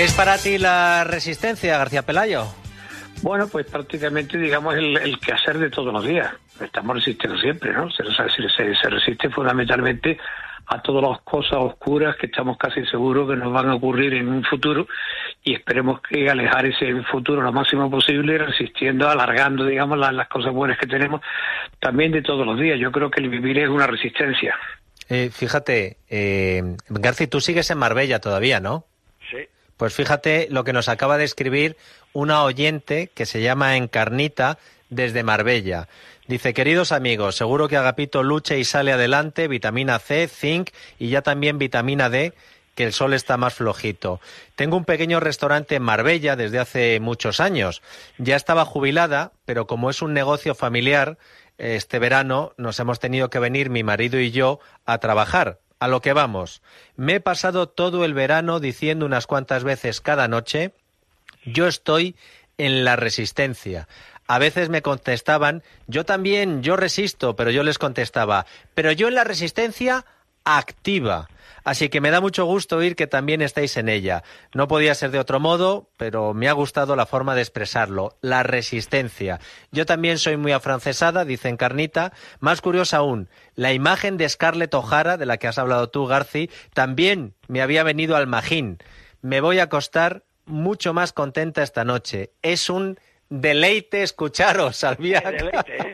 ¿Qué es para ti la resistencia, García Pelayo? Bueno, pues prácticamente, digamos, el, el quehacer de todos los días. Estamos resistiendo siempre, ¿no? Se, se, se, se resiste fundamentalmente a todas las cosas oscuras que estamos casi seguros que nos van a ocurrir en un futuro, y esperemos que alejar ese futuro lo máximo posible, resistiendo, alargando, digamos, las, las cosas buenas que tenemos también de todos los días. Yo creo que el vivir es una resistencia. Eh, fíjate, eh, Garci, tú sigues en Marbella todavía, ¿no? Sí. Pues fíjate lo que nos acaba de escribir una oyente que se llama Encarnita desde Marbella. Dice, queridos amigos, seguro que Agapito lucha y sale adelante, vitamina C, zinc y ya también vitamina D, que el sol está más flojito. Tengo un pequeño restaurante en Marbella desde hace muchos años. Ya estaba jubilada, pero como es un negocio familiar, este verano nos hemos tenido que venir mi marido y yo a trabajar. A lo que vamos. Me he pasado todo el verano diciendo unas cuantas veces cada noche, yo estoy en la resistencia. A veces me contestaban, yo también, yo resisto, pero yo les contestaba, pero yo en la resistencia activa. Así que me da mucho gusto oír que también estáis en ella. No podía ser de otro modo, pero me ha gustado la forma de expresarlo, la resistencia. Yo también soy muy afrancesada, dice Encarnita. Más curiosa aún, la imagen de Scarlett O'Hara, de la que has hablado tú, Garci, también me había venido al magín. Me voy a acostar mucho más contenta esta noche. Es un deleite escucharos, Albiac. Deleite, ¿eh?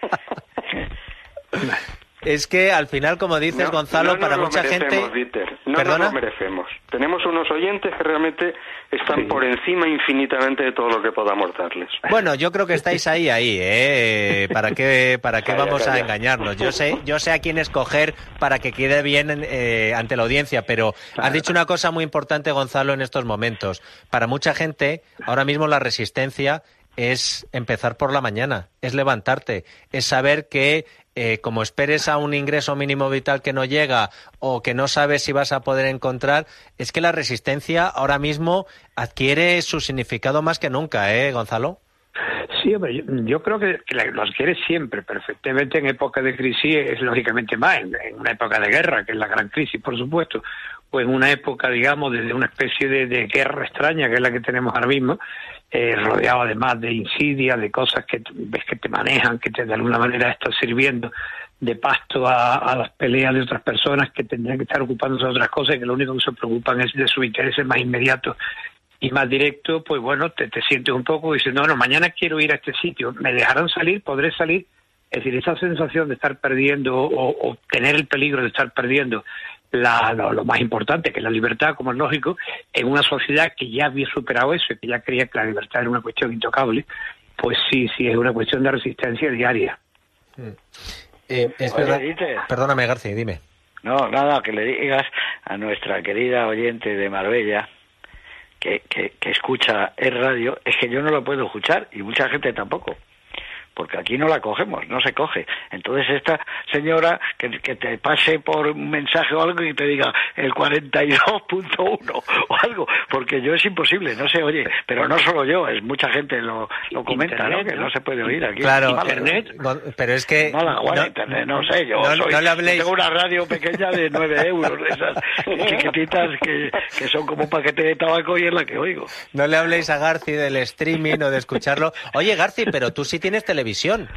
Es que al final, como dices, no, Gonzalo, no para nos mucha lo merecemos, gente... Dieter. No ¿Perdona? nos lo merecemos. Tenemos unos oyentes que realmente están sí. por encima infinitamente de todo lo que podamos darles. Bueno, yo creo que estáis ahí, ahí, ¿eh? ¿Para qué, para qué vamos calla. a engañarnos? Yo sé, yo sé a quién escoger para que quede bien eh, ante la audiencia, pero has dicho una cosa muy importante, Gonzalo, en estos momentos. Para mucha gente, ahora mismo la resistencia es empezar por la mañana, es levantarte, es saber que eh, como esperes a un ingreso mínimo vital que no llega o que no sabes si vas a poder encontrar, es que la resistencia ahora mismo adquiere su significado más que nunca, ¿eh, Gonzalo? Sí, hombre, yo, yo creo que, que lo adquiere siempre, perfectamente en época de crisis es lógicamente más, en, en una época de guerra, que es la gran crisis, por supuesto, o en una época, digamos, de, de una especie de, de guerra extraña, que es la que tenemos ahora mismo, eh, rodeado además de insidias, de cosas que ves que te manejan, que te, de alguna manera están sirviendo de pasto a, a las peleas de otras personas que tendrían que estar ocupándose de otras cosas y que lo único que se preocupan es de sus intereses más inmediatos y más directos. Pues bueno, te, te sientes un poco y dices, no, no, mañana quiero ir a este sitio, ¿me dejarán salir? ¿Podré salir? Es decir, esa sensación de estar perdiendo o, o tener el peligro de estar perdiendo La, lo, lo más importante, que es la libertad, como es lógico, en una sociedad que ya había superado eso y que ya creía que la libertad era una cuestión intocable, pues sí, sí, es una cuestión de resistencia diaria. Mm. Eh, es Oye, verdad. Dieter. Perdóname, García, dime. No, nada, que le digas a nuestra querida oyente de Marbella que, que, que escucha el radio, es que yo no lo puedo escuchar y mucha gente tampoco. Porque aquí no la cogemos, no se coge. Entonces esta señora que, que te pase por un mensaje o algo y te diga el cuarenta y dos punto uno o algo, porque yo es imposible, no se oye. Pero no solo yo, es mucha gente lo, lo comenta, Internet, ¿no? Que no se puede oir aquí. Claro, Mala, Internet, ¿no? Pero es que... No la guarda no, Internet, no sé, yo no, soy, no le habléis... tengo una radio pequeña de nueve euros, de esas chiquititas que, que son como un paquete de tabaco y es la que oigo. No le habléis a Garci del streaming o de escucharlo. Oye, Garci, pero tú sí tienes televisión.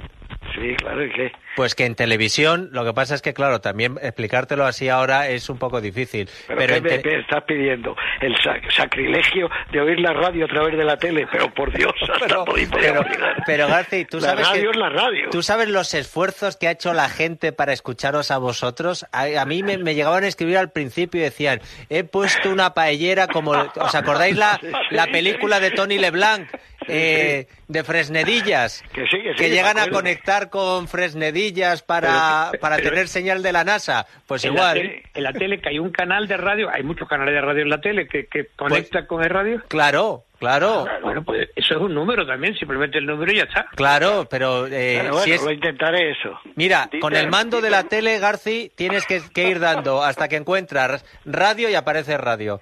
Sí, claro, ¿y qué? Pues que en televisión, lo que pasa es que, claro, también explicártelo así ahora es un poco difícil. Pero, pero ¿qué me, te... me estás pidiendo? El sac sacrilegio de oír la radio a través de la tele, pero por Dios, hasta pero, pero, pero, Garci, tú sabes la radio que, es la radio. ¿Tú sabes los esfuerzos que ha hecho la gente para escucharos a vosotros? A, a mí me, me llegaban a escribir al principio y decían, he puesto una paellera como... ¿Os acordáis la, la película de Tony LeBlanc? Eh, de Fresnedillas, que, sí, que, sí, que llegan a conectar con Fresnedillas para, pero, para pero, tener señal de la NASA. Pues en igual. La tele, en la tele que hay un canal de radio, hay muchos canales de radio en la tele que, que conecta pues, con el radio. Claro, claro. Ah, bueno, pues eso es un número también, simplemente el número y ya está. Claro, pero... Eh, bueno, bueno, si es... lo intentaré eso. Mira, Dite, con el mando dite. de la tele, Garci, tienes que, que ir dando hasta que encuentras radio y aparece radio.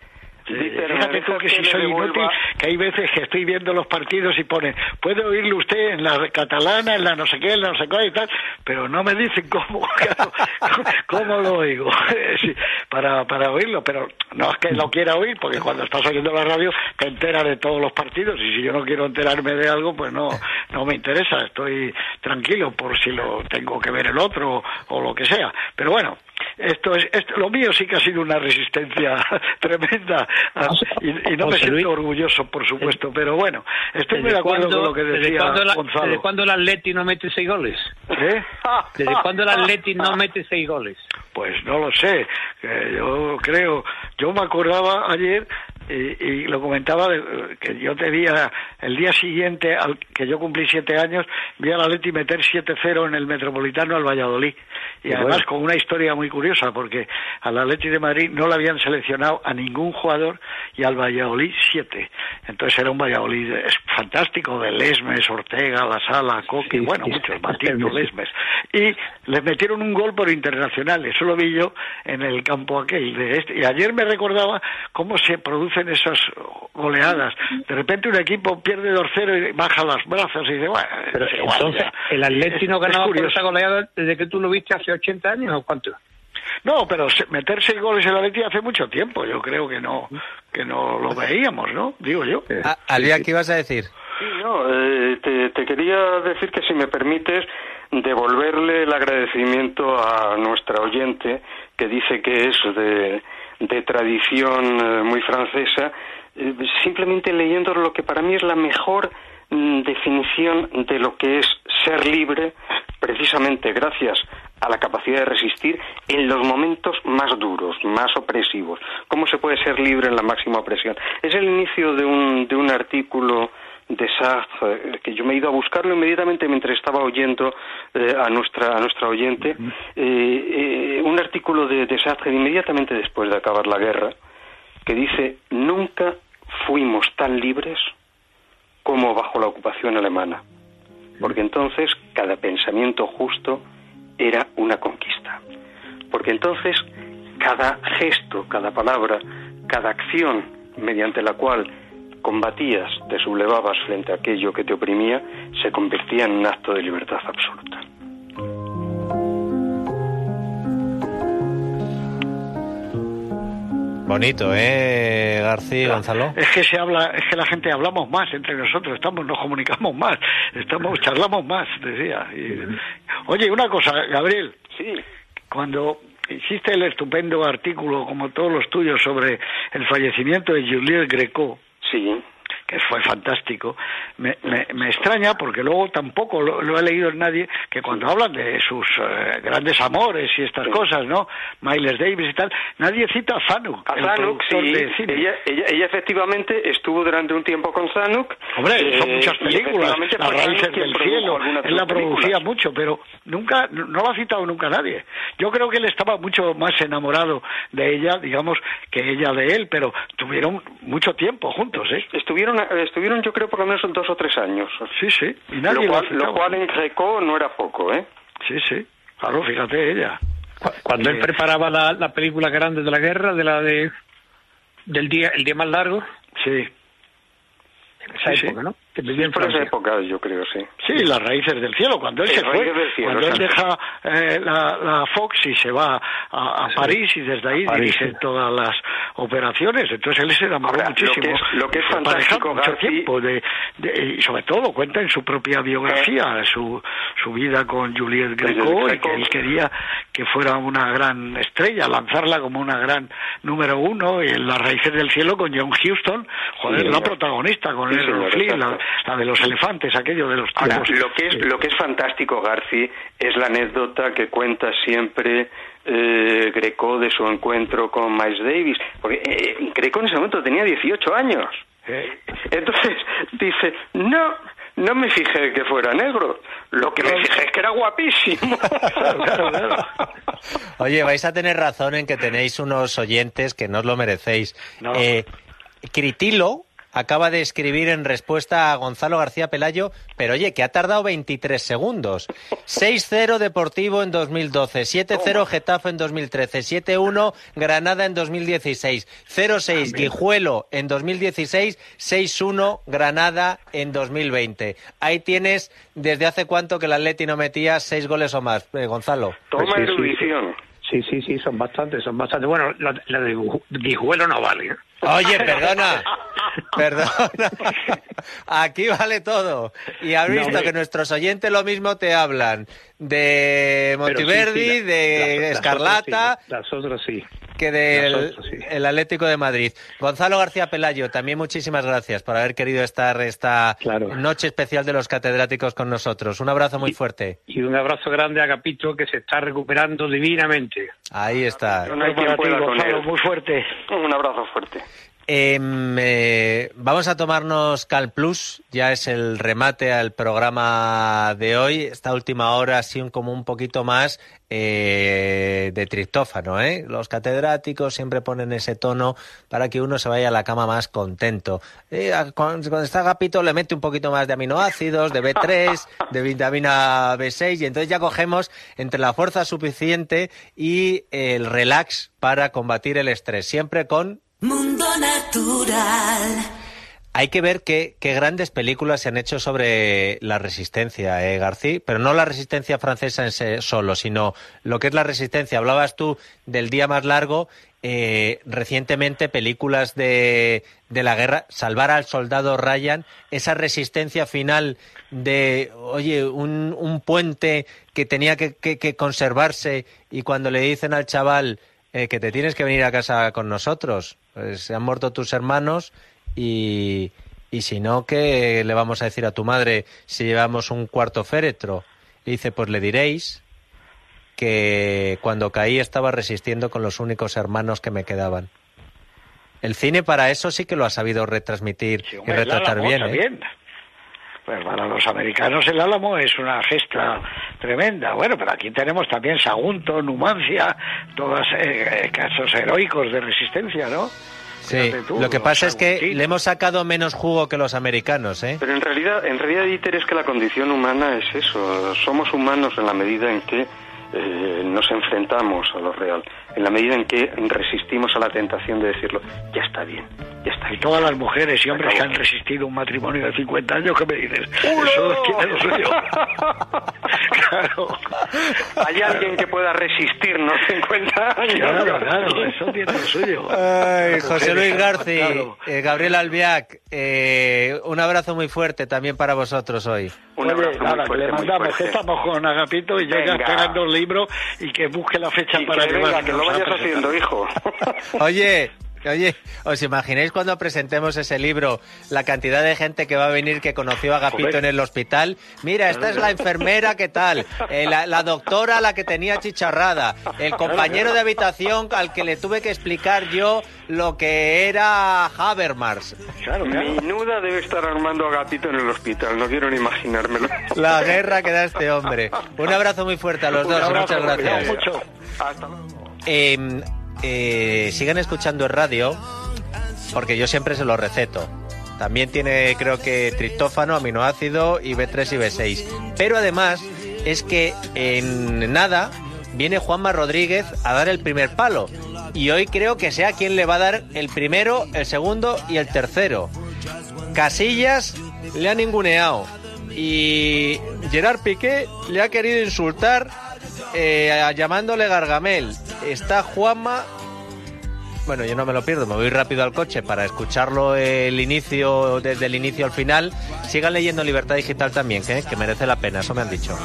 Eh, fíjate tú que si soy inútil, que hay veces que estoy viendo los partidos y pone, puede oírle usted en la catalana, en la no sé qué, en la no sé qué y tal, pero no me dicen cómo, claro, cómo lo oigo, sí, para, para oírlo, pero no es que lo quiera oír, porque cuando estás oyendo la radio te enteras de todos los partidos, y si yo no quiero enterarme de algo, pues no, no me interesa, estoy tranquilo por si lo tengo que ver el otro o lo que sea, pero bueno, esto es esto, lo mío sí que ha sido una resistencia tremenda y, y no me siento orgulloso, por supuesto, pero bueno, estoy muy de acuerdo con lo que decía Gonzalo. ¿Desde cuándo el Atleti no mete seis goles? ¿Eh? ¿Desde cuándo el Atleti no mete seis goles? Pues no lo sé, que yo creo, yo me acordaba ayer y, y lo comentaba de, que yo te vi a, el día siguiente al que yo cumplí siete años, vi al Atleti meter siete cero en el Metropolitano al Valladolid y, y además bueno, con una historia muy curiosa, porque al Atleti de Madrid no le habían seleccionado a ningún jugador y al Valladolid siete, entonces era un Valladolid fantástico de Lesmes, Ortega, La Sala, Coque, sí, bueno, sí, muchos, Matildo, Lesmes, y les metieron un gol por internacional, eso lo vi yo en el campo aquel de este, y ayer me recordaba cómo se producen esas goleadas, de repente un equipo pierde dos cero y baja los brazos y dice, bueno, pero es igual, entonces, ya. ¿el Atleti no ganaba por esa goleada desde que tú lo viste hace ochenta años o cuánto? No, pero meter seis goles en la Atleti hace mucho tiempo, yo creo que no que no lo veíamos, ¿no? Digo yo. Ah, Alía, ¿qué ibas a decir? Sí, no, eh, te, te quería decir que si me permites devolverle el agradecimiento a nuestra oyente que dice que es de, de tradición eh, muy francesa, eh, simplemente leyendo lo que para mí es la mejor mm, definición de lo que es ser libre, precisamente gracias a la capacidad de resistir en los momentos más duros, más opresivos. ¿Cómo se puede ser libre en la máxima opresión? Es el inicio de un, de un artículo de Sartre, que yo me he ido a buscarlo inmediatamente mientras estaba oyendo eh, a nuestra a nuestra oyente, eh, eh, un artículo de, de Sartre inmediatamente después de acabar la guerra, que dice: nunca fuimos tan libres como bajo la ocupación alemana, porque entonces cada pensamiento justo era una conquista, porque entonces cada gesto, cada palabra, cada acción mediante la cual combatías, te sublevabas frente a aquello que te oprimía, se convertía en un acto de libertad absoluta. Bonito, ¿eh, García, Gonzalo? Es que se habla, es que la gente hablamos más entre nosotros, estamos, nos comunicamos más, estamos, charlamos más, decía. Y, oye, una cosa, Gabriel. Sí. Cuando hiciste el estupendo artículo, como todos los tuyos, sobre el fallecimiento de Juliette Gréco. Sí. Que fue fantástico, me, me, me extraña porque luego tampoco lo, lo he leído en nadie, que cuando hablan de sus eh, grandes amores y estas sí. cosas, ¿no? Miles Davis y tal, nadie cita a Zanuck, a el Zanuck, productor sí. de cine. Ella, ella, ella efectivamente estuvo durante un tiempo con Zanuck. Hombre, eh, son muchas películas, Las raíces del cielo, él la producía mucho, pero nunca, no lo ha citado nunca nadie. Yo creo que él estaba mucho más enamorado de ella, digamos, que ella de él, pero tuvieron mucho tiempo juntos, ¿eh? Estuvieron Estuvieron, yo creo, por lo menos dos o tres años. Sí, sí. Y nadie lo, cual, lo, lo cual en Gréco no era poco, ¿eh? Sí, sí. Claro, fíjate ella. Cuando eh, él preparaba la, la película grande de la guerra, de la de del día el día más largo. Sí. En esa sí, época, sí. ¿no? Que sí, por esa época, yo creo, sí. Sí, Las raíces del cielo. Cuando él sí, se fue, cielo, cuando él sí. deja eh, la, la Fox y se va a, a sí. París y desde ahí París, dirige sí. todas las operaciones. Entonces él se enamoró Ahora, muchísimo. Lo que es, lo que es fantástico, mucho Garci... tiempo de, de, y sobre todo cuenta en su propia biografía, eh. su, su vida con Juliette Gréco, y que él quería que fuera una gran estrella, lanzarla como una gran número uno, y en Las raíces del cielo con John Huston, joder, sí, la protagonista con sí, Errol Flynn, la, la de los elefantes, aquello de los tipos. Ahora, lo que es lo que es fantástico, Garci, es la anécdota que cuenta siempre eh, Gréco de su encuentro con Miles Davis, porque eh, Gréco en ese momento tenía dieciocho años. Eh. Entonces dice, no, no me fijé que fuera negro, lo que me fijé es que era guapísimo. Claro, claro, claro. Oye, vais a tener razón en que tenéis unos oyentes que no os lo merecéis. No. Eh, Critilo acaba de escribir en respuesta a Gonzalo García Pelayo, pero oye, que ha tardado veintitrés segundos. seis cero Deportivo en dos mil doce, siete cero Getafe en dos mil trece, siete uno Granada en dos mil dieciséis, cero seis Guijuelo en dos mil dieciséis, seis uno Granada en dos mil veinte. Ahí tienes desde hace cuánto que el Atleti no metía seis goles o más, eh, Gonzalo. Toma Pues sí, erudición. Sí, sí, sí, son bastantes, son bastantes. Bueno, la, la de Guijuelo no vale, ¿eh? Oye, perdona, perdona, aquí vale todo. Y has visto No, que nuestros oyentes lo mismo te hablan de Monteverdi, sí, sí, la- de las- Escarlata, Las otras sí. que del las otras sí. el Atlético de Madrid. Gonzalo García Pelayo, también muchísimas gracias por haber querido estar esta noche especial de los catedráticos con nosotros. Un abrazo muy fuerte. Y un abrazo grande a Agapito, que se está recuperando divinamente. Ahí está. No hay quien pueda con él. Muy fuerte. Un abrazo fuerte. Eh, eh, vamos a tomarnos Cal Plus, ya es el remate al programa de hoy. Esta última hora ha sido como un poquito más eh, de triptófano, ¿eh? Los catedráticos siempre ponen ese tono para que uno se vaya a la cama más contento. Eh, cuando, cuando está Agapito le mete un poquito más de aminoácidos, de B tres, de vitamina B seis, y entonces ya cogemos entre la fuerza suficiente y el relax para combatir el estrés, siempre con Mundo Natural. Hay que ver qué, qué grandes películas se han hecho sobre la resistencia, ¿eh, García? Pero no la resistencia francesa en sí solo, sino lo que es la resistencia. Hablabas tú del día más largo. Eh, recientemente películas de, de la guerra, Salvar al soldado Ryan, esa resistencia final de, oye, un, un puente que tenía que, que, que conservarse, y cuando le dicen al chaval eh, que te tienes que venir a casa con nosotros, pues se han muerto tus hermanos y, y si no, ¿qué le vamos a decir a tu madre si llevamos un cuarto féretro? Y dice, pues le diréis que cuando caí estaba resistiendo con los únicos hermanos que me quedaban. El cine para eso sí que lo ha sabido retransmitir Sí, y hombre, el retratar Álamo bien, ¿eh? también. Pues para los americanos el Álamo es una gesta tremenda. Bueno, pero aquí tenemos también Sagunto, Numancia, todos eh, casos heroicos de resistencia, ¿no? Sí, Fíjate tú, lo que los pasa es que saguntinos. le hemos sacado menos jugo que los americanos, ¿eh? Pero en realidad, en realidad, Dieter, es que la condición humana es eso. Somos humanos en la medida en que eh, nos enfrentamos a lo real, en la medida en que resistimos a la tentación de decirlo, ya está bien, ya está bien. Y todas las mujeres y hombres que han resistido un matrimonio de cincuenta años, ¿qué me dices? Eso tiene lo suyo. Claro. Hay alguien que pueda resistirnos cincuenta años. Claro, claro, eso tiene lo suyo. Ay, José Luis García, Claro. eh, Gabriel Albiac, eh, un abrazo muy fuerte también para vosotros hoy. Un abrazo Oye, nada, muy que fuerte, le muy mandamos, fuerte. que estamos con Agapito y yo ya Venga. esperando el libro y que busque la fecha Y para que venga, llevar. que lo vayas haciendo, hijo. Oye, oye, ¿os imagináis cuando presentemos ese libro la cantidad de gente que va a venir que conoció a Agapito Joder. en el hospital? Mira, esta es la enfermera, ¿qué tal? Eh, la, la doctora, la que tenía chicharrada. El compañero de habitación al que le tuve que explicar yo lo que era Habermas. Claro, claro. Menuda debe estar armando Agapito en el hospital, no quiero ni imaginármelo. La guerra que da este hombre. Un abrazo muy fuerte a los Un dos y abrazo, muchas gracias. cuidado mucho. Hasta luego. Eh, eh, sigan escuchando el radio, porque yo siempre se lo receto. También tiene, creo que, triptófano, aminoácido y B tres y B seis. Pero además es que en nada viene Juanma Rodríguez a dar el primer palo. Y hoy creo que sea quien le va a dar el primero, el segundo y el tercero. Casillas le ha ninguneado. Y Gerard Piqué le ha querido insultar eh, llamándole Gargamel. Está Juanma. Bueno, yo no me lo pierdo, me voy rápido al coche para escucharlo el inicio, desde el inicio al final. Sigan leyendo Libertad Digital también, ¿eh? Que merece la pena, eso me han dicho.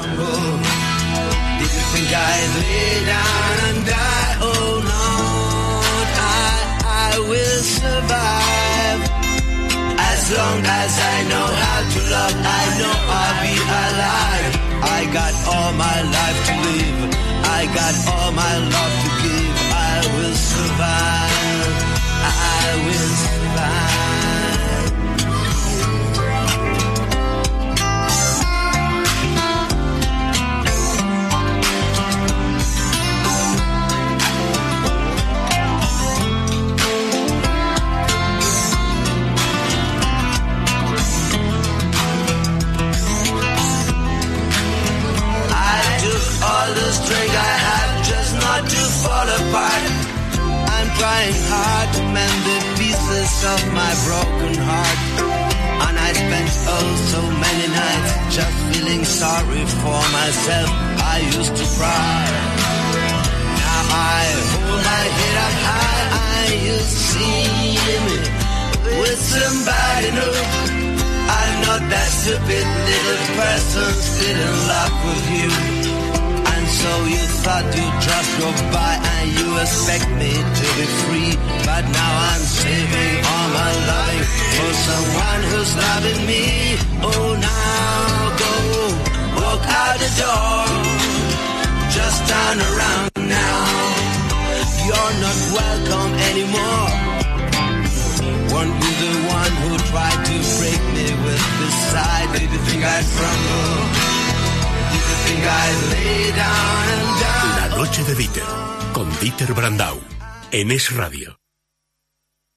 As long as I know how to love, I know I'll be alive. I got all my life to live. I got all my love to give. I will survive. I will survive. trying hard to mend the pieces of my broken heart. And I spent oh so many nights just feeling sorry for myself. I used to cry. Now I hold my head up high. I used to see me with somebody new. I'm not that stupid little person still in love with you. And so you thought you'd just go by and you expect me to be free. But now I'm saving all my loving for someone who's loving me. Oh, now go, walk out the door, just turn around now. You're not welcome anymore. Weren't you the one who tried to break me with this side? Did you think I'd crumble? Did you think I'd lay down and down? La noche de Dieter, con Dieter Brandau, en Es Radio.